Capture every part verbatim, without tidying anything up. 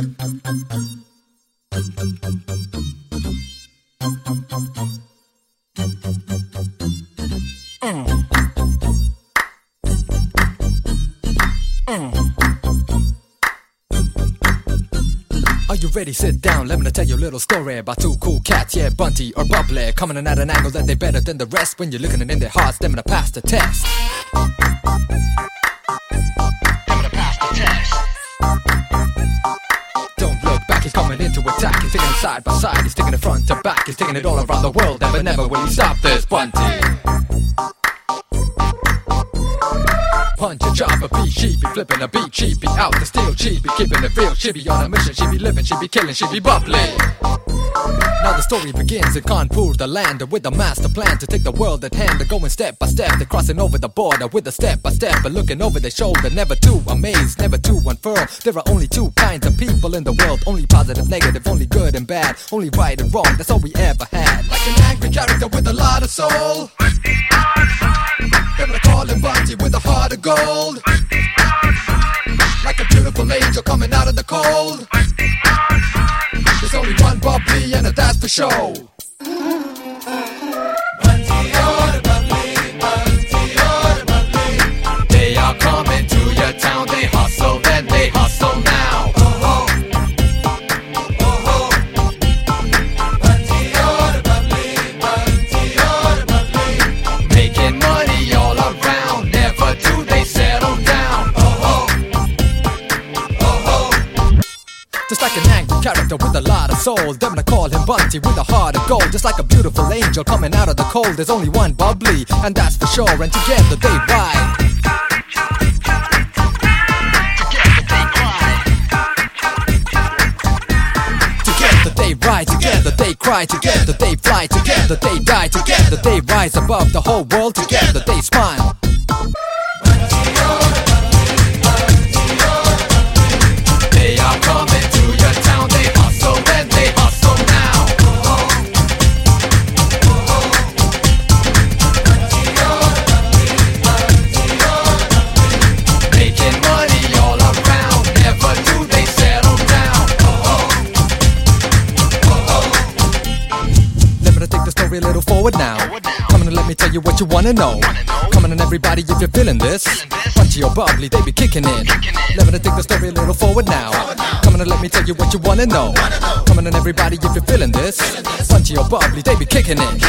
Are you ready? Sit down, let me tell you a little story about two cool cats, yeah, Bunty or Bubbly, coming in at an angle that they better than the rest. When you're looking in their hearts, them gonna pass the test. Them gonna pass the test. Don't look back, he's coming in to attack. He's taking it side by side, he's taking it front to back. He's taking it all around the world, never, never will he stop this Bunty. Punch a chopper, be she be flipping a beat, she be out to steal, she be keeping it real, she be on a mission, she be living, she be killing, she be bubbly. Now the story begins in Kanpur, the land with a master plan to take the world at hand. They're going step by step, they're crossing over the border with a step by step, but looking over their shoulder, never too amazed, never too unfurled. There are only two kinds of people in the world, only positive, negative, only good and bad, only right and wrong, that's all we ever had. Like an angry character with a lot of soul, they're gonna call him Bunty with a heart of gold. Like a beautiful angel coming out of the cold. There's only one bubbly and that's for show. Bunty or the bubbly, Bunty or the bubbly. They are coming to your town, they hustle, then they hustle now. Oh ho, oh ho. Bunty or the bubbly, Bunty or the bubbly. Making money all around, never do they settle down. Oh ho, oh ho. Just like an angry character with a lot of soul, they're gonna call him Bunty with a heart of gold. Just like a beautiful angel coming out of the cold, there's only one bubbly, and that's for sure. And together they ride, together they cry, together they ride, together they cry, together they fly, together they die, together they rise above the whole world, together they smile. They are coming to your town, they hustle and they hustle now. Making money all around, never do they settle down. Let me take the story a little forward now. Come on and let me tell you what you wanna know. Come on and everybody, if you're feeling this, Bunty or Bubbly, they be kicking it. Let me take the story a little forward now. Come on and let me tell you what you wanna know. Come on and everybody, if you're feeling this, Bunty or Bubbly, they be kicking it.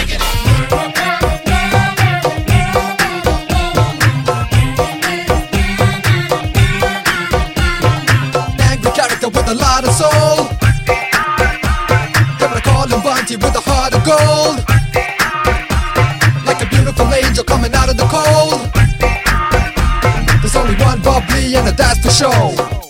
Angry character with a lot of soul, they're gonna call him Bunty with a heart of gold. Like a beautiful angel coming out of the cold. There's only one bubbly and that's for show.